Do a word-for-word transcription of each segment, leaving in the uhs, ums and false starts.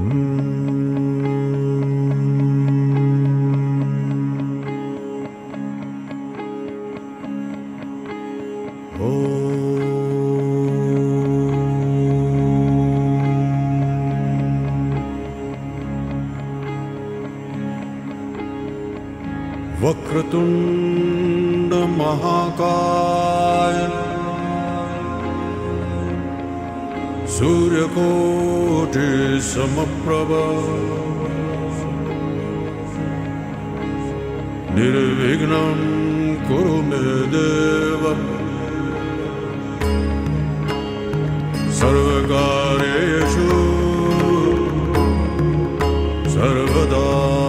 वक्रतुंड महाकाय सूर्यकोटि समप्रभ निर्विघ्नं कुरु मे देव सर्वकार्येषु सर्वदा।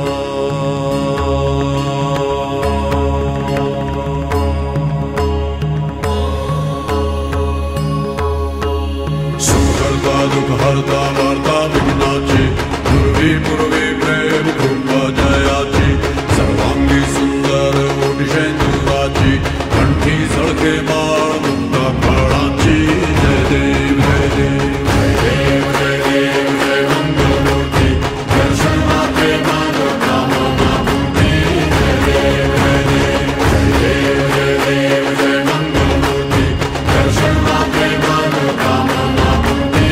दुख हरता वार्ता विघ्नाची पूर्वी पूर्वी प्रेम कृपा जयाची सर्वांगी सुंदर ओटिशेंदुराची कंठी सळके बाळ मुक्ता फळाची जय देव जय देव जय देव जय देव जय मंगलमूर्ती दर्शन मात्रे मानो कामना पूर्ती जय देव जय देव जय देव जय देव जय मंगलमूर्ती दर्शन मात्रे मानो कामना पूर्ती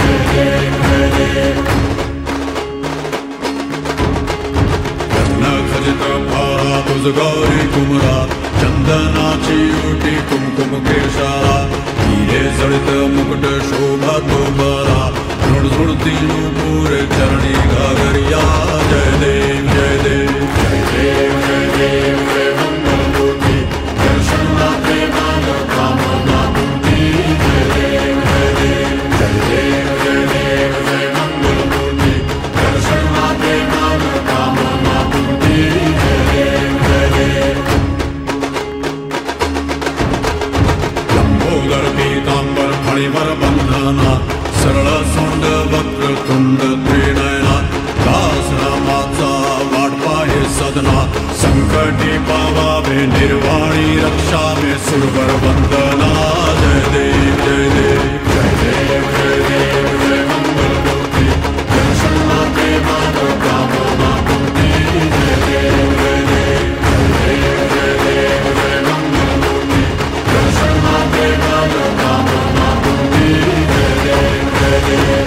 खजित भारा तुझ गौरी कुमरा चंदनाची उटी कुमकुम केशारा हिरे जडित मुकुट शोभा तो बरा झुड झुडती नूपुर चरणी घागरिया जय देव जय देव जय देव जय देव जय मंगलमूर्ती दर्शन मात्रे मानो कामना पूर्ती जय देव जय देव जय देव जय देव जय मंगलमूर्ती दर्शन मात्रे मानो कामना पूर्ती जय देव जय देव। लंबोदर पीतांबर फणिवर बंधना सरळ सोंड वक्रतुंड त्रिनयना दास नामाचा वाटपा हे सदना संकटी पावावे निर्वाणी रक्षा में सुरवर वंदना जय देव जय देव जय देव जय देव जय मंगलमूर्ती दर्शन मात्रे मानो कामना पूर्ती जय देव जय देव जय देव जय देव जय मंगलमूर्ती दर्शन मात्रे मानो कामना पूर्ती जय देव जय देव।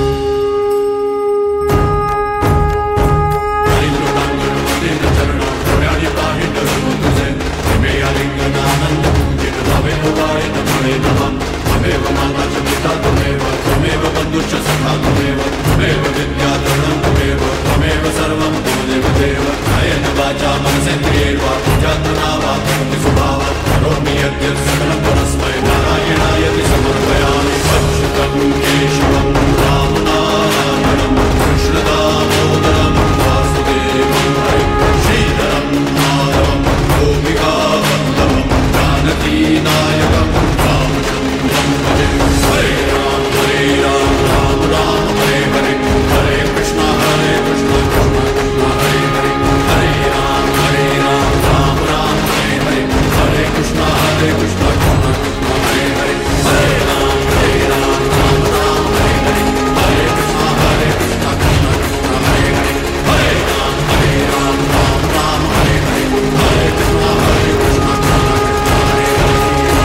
त्वमेव माता च पिता त्वमेव त्वमेव बन्धुश्च सखा त्वमेव त्वमेव विद्याधरणं त्वमेव त्वमेव सर्वं त्वमेव देव कायेन वाचा मनसेन्द्रियैर्वा बुद्ध्यात्मना वा करोमि स्वभावात् करोमि यद्यत् सकलं परस्मै नारायणायति समर्पयामि अच्युतं केशवं रामनारायणं कृष्णदामोदरं वासुदेवं हरिं श्रीधरं माधवं गोपिकावल्लभं जानकीनायकं हरे राम हरे राम राम राम हरे हरे हरे कृष्णा हरे कृष्णा कृष्णा कृष्णा हरे हरे हरे राम हरे राम राम राम हरे हरे हरे कृष्णा हरे कृष्णा कृष्णा कृष्णा हरे हरे हरे राम हरे राम राम राम हरे हरे हरे कृष्णा हरे कृष्णा कृष्णा कृष्णा हरे हरे हरे राम हरे राम राम राम हरे हरे हरे कृष्णा हरे कृष्णा कृष्णा कृष्णा हरे हरे।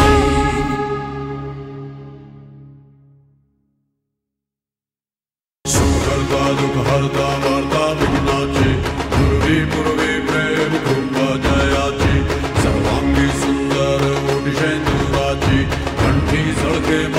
दुख हरता वार्ता विघ्नाची पूर्वी पूर्वी प्रेम कृपा जयाची सर्वांगी सुंदर ओटिशेंदुराची कंठी सळके